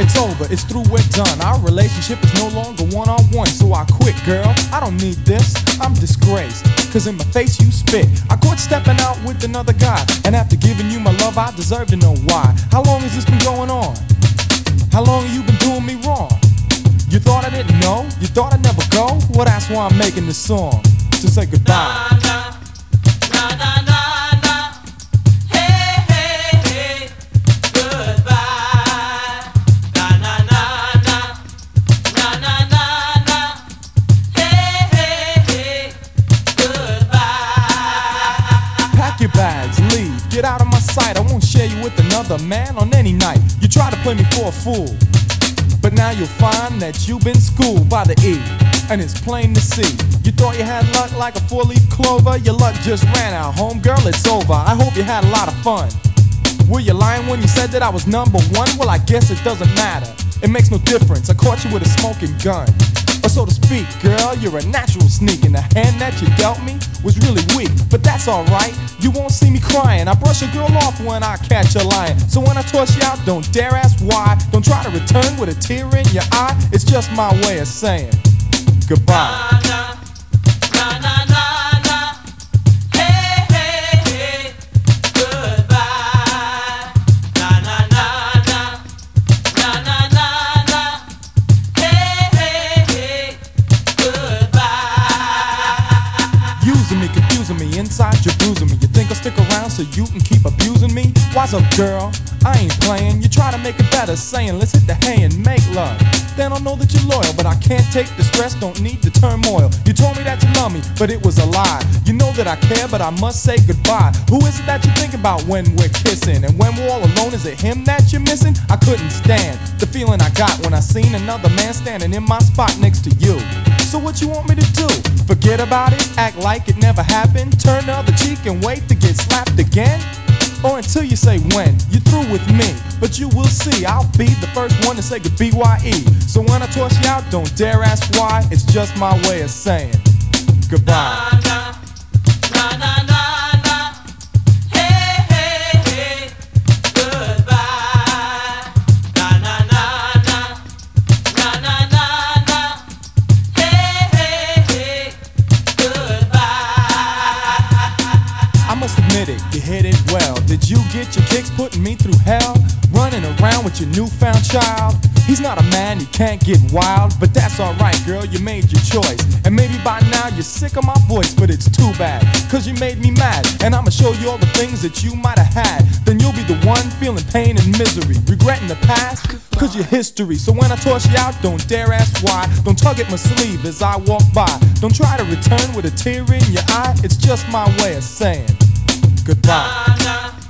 It's over, it's through, we're done. Our relationship is no longer one-on-one, so I quit, girl. I don't need this, I'm disgraced, cause in my face you spit. I quit stepping out with another guy, and after giving you my love, I deserve to know why. How long has this been going on? How long have you been doing me wrong? You thought I didn't know? You thought I'd never go? Well, that's why I'm making this song, to say goodbye. Na, na, na, na. Your bags, leave, get out of my sight. I won't share you with another man on any night. You try to play me for a fool, but now you'll find that you've been schooled by the E, and it's plain to see. You thought you had luck like a four-leaf clover. Your luck just ran out, homegirl, it's over. I hope you had a lot of fun. Were you lying when you said that I was number one? Well, I guess it doesn't matter, it makes no difference. I caught you with a smoking gun, or so to speak, girl, you're a natural sneak. And the hand that you dealt me was really weak, but that's alright, you won't see me crying. I brush a girl off when I catch her lying. So when I toss you out, don't dare ask why. Don't try to return with a tear in your eye. It's just my way of saying goodbye. Na, na, na, na, na. Hey, hey, hey. Goodbye. Na, na, na, na. Na, na, na, na. Hey, hey, hey. Goodbye. Using me, confusing me, inside you're bruising me. You think I'll stick around so you can keep abusing me? Wise up, girl, I ain't playing. You try to make it better, saying let's hit the hay and make love. Then I'll know that you're loyal, but I can't take the stress, don't need the turmoil. You told me that you love me, but it was a lie. You know that I care, but I must say goodbye. Who is it that you think about when we're kissing? And when we're all alone, is it him that you're missing? I couldn't stand the feeling I got when I seen another man standing in my spot next to you. So what you want me to do? Forget about it, act like it never happened, turn the other cheek and wait to get slapped again? Or until you say when you're through with me. But you will see, I'll be the first one to say good B-Y-E. So when I toss you out, don't dare ask why. It's just my way of saying goodbye. Na, na, na, na, na. Hey, hey, hey. Goodbye. Na, na, na, na. Na, na, na, na. Hey, hey, hey. Goodbye. I must admit it, you hit it well. Did you get your kicks putting me through hell? Running around with your newfound child? He's not a man, he can't get wild. But that's alright, girl, you made your choice. And maybe by now you're sick of my voice, but it's too bad, cause you made me mad. And I'ma show you all the things that you might have had. Then you'll be the one feeling pain and misery, regretting the past, cause you're history. So when I toss you out, don't dare ask why. Don't tug at my sleeve as I walk by. Don't try to return with a tear in your eye. It's just my way of saying goodbye. Na, na.